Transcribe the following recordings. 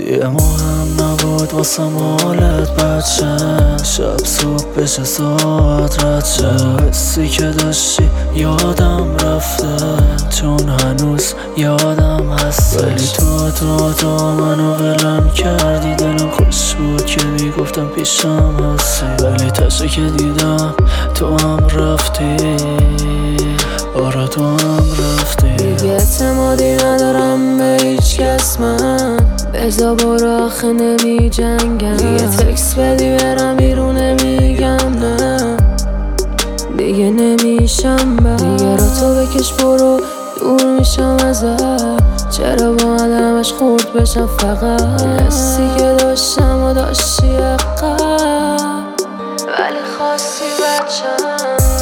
یه مهم نبود واسه مالت بچه، شب صبح بشه ساعت رچه، حسی که داشتی یادم رفته چون هنوز یادم هستش. ولی تو منو ولم کردی، دلم خوش بود که میگفتم پیشم هستی، ولی تشه که دیدم تو هم رفتی. آره تو هم رفتی. دیگه اعتمادی ندارم به هیچ کس، من بزا برو آخه نمی جنگم. دیگه تکس بدی برم بیرون نمیگم نه، دیگه نمیشم دیگه رو تو بکش برو دور میشم ازت. چرا با آدمش خورد بشم فقط، حسی که داشتم و داشتی عقب ولی خواستی بچم.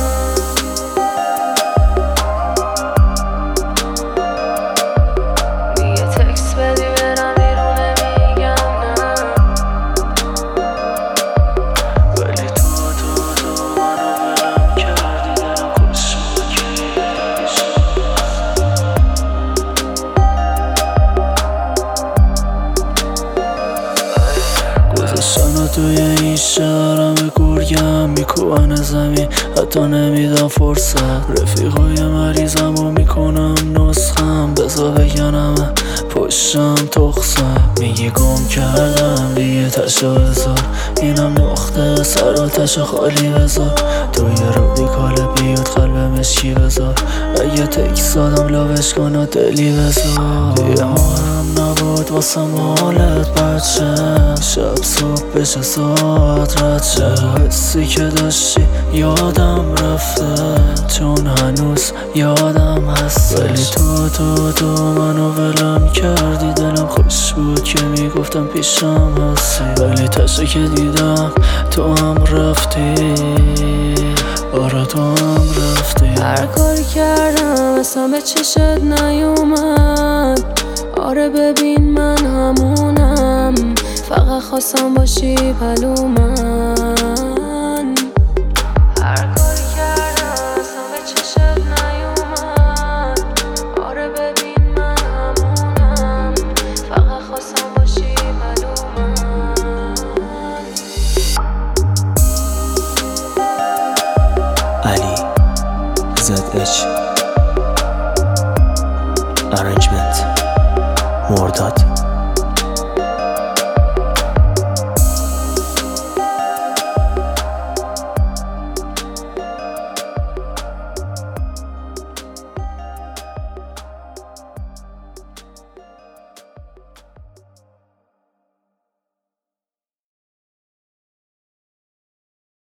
گذاشتن توی این شهرم گرگم میکوبن زمین، حتی نمیدم فرصت. رفیقای مریضم و میکنم نسخم، بزا بگنم پشتم تخصم. میگی گم کردم دیگه تشو بذار، اینم نقطه سر آتش خالی بذار. توی رادیکال بیاد قلب مشکی بذار، اگه تکس دادم لاوش کن و دلی بذار. دیگه مهم نبود واسه مالت بچه، شب صبح بشه ساعت رچه، حسی که داشتی یادم رفته چون هنوز یادم هستش. ولی تو منو ولم کردی، دلم خوش بود که میگفتم پیشم هستی، ولی تشه که دیدم تو هم رفتی. آره تو هم رفتی. هر کاری کردم اصلا به چشت نیومد. آره ببین من همونم، فقط خواستم باشی پلو من. هر کاری کردم اصلا به چشت نیومد. آره ببین من همونم، فقط خواستم باشی پلو من. علی ZH Arrangement مرداد